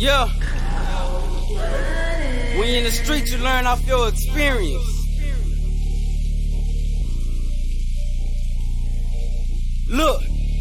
Yeah. When you're in the street, you learn off your experience. Look,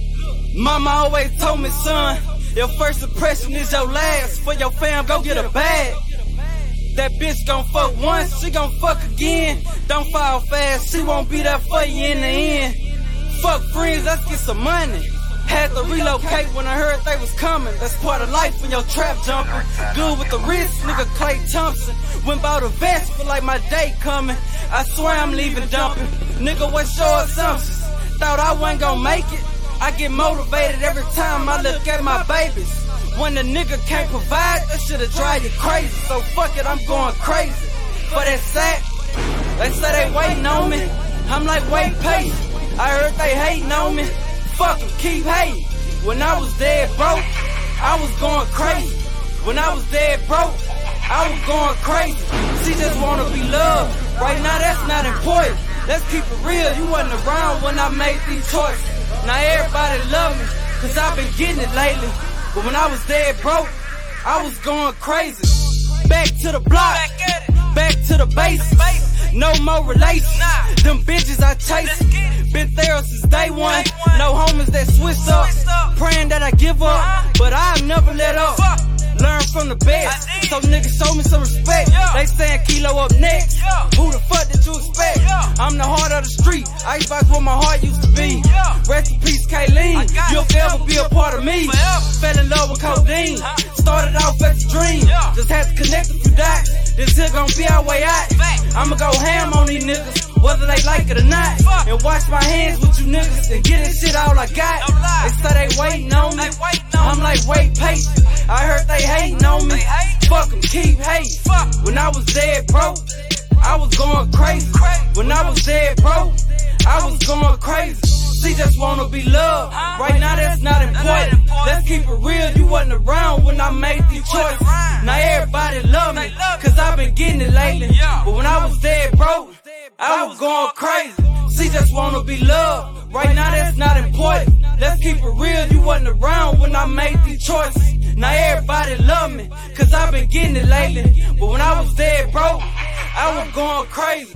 mama always told me, son, your first impression is your last. For your fam, go get a bag. That bitch gon' fuck once, she gon' fuck again. Don't fall fast, she won't be there for you in the end. Fuck friends, let's get some money. Had to relocate when I heard they was coming. That's part of life when your trap jumping. Good with the wrist, nigga Clay Thompson. Went bought a vest, feel like my day coming. I swear I'm leaving dumping. Nigga, what's your assumptions? Thought I wasn't gon' make it. I get motivated every time I look at my babies. When a nigga can't provide, that shit'll drive you crazy. So fuck it, I'm going crazy. For that sack, they say they waiting on me. I'm like, wait, patient. I heard they hating on me. Fuck em, keep hating. When I was dead broke, I was going crazy. When I was dead broke, I was going crazy. She just wanna be loved. Right now that's not important. Let's keep it real, you wasn't around when I made these choices. Now everybody love me, cause I've been getting it lately. But when I was dead broke, I was going crazy. Back to the block, back to the basics. No more relations, them bitches I chase. Been there since day one, no homies that switch up. Praying that I give up, but I'll never let up. Learn from the best, so niggas show me some respect. They saying Kilo up next, who the fuck did you expect? I'm the heart of the street, Icebox where my heart used to be. Rest in peace, Kayleen, you'll forever be a part of me. Fell in love with codeine, started off as a dream. Just had to connect a few dots, this here gon' be our way out. I'ma go ham on these niggas, whether they like it or not. And wash my hands with you niggas and get this shit all I got. They say they waiting on me, I'm like, wait, patient. I heard they hating on me, fuck them, keep hating. When I was dead broke, I was going crazy. When I was dead broke, I was going crazy. She just wanna be loved, right now that's not important. Let's keep it real, you wasn't around when I made these choices. Now everybody love me, cause I've been getting it lately. But when I was dead broke, I was going crazy. She just wanna be loved, right now that's not important. Let's keep it real, you wasn't around when I made these choices. Now everybody love me, cause I've been getting it lately. But when I was dead broke, I was going crazy.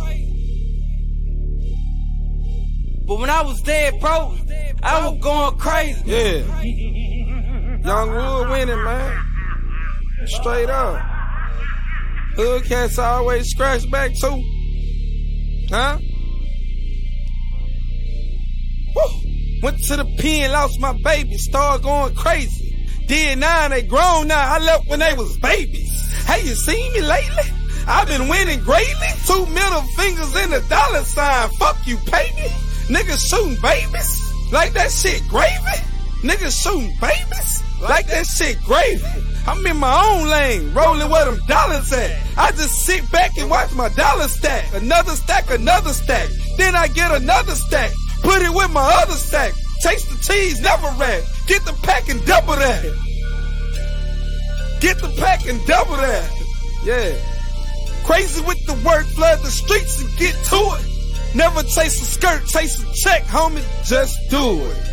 But when I was dead broke, I was going crazy. Yeah. Young Wood winning, man. Straight up. Hood cats always scratch back too. Huh? Woo. Went to the pen, lost my baby, started going crazy. Did 9, they grown now. I left when they was babies. Hey, you seen me lately? I've been winning greatly. 2 middle fingers in the dollar sign. Fuck you, pay me. Niggas shooting babies like that shit gravy. Niggas shooting babies like that shit gravy. I'm in my own lane, rolling where them dollars at. I just sit back and watch my dollar stack. Another stack, another stack. Then I get another stack. Put it with my other stack. Taste the cheese, never rat. Get the pack and double that. Get the pack and double that. Yeah. Crazy with the work, flood the streets and get to it. Never chase a skirt, chase a check, homie. Just do it.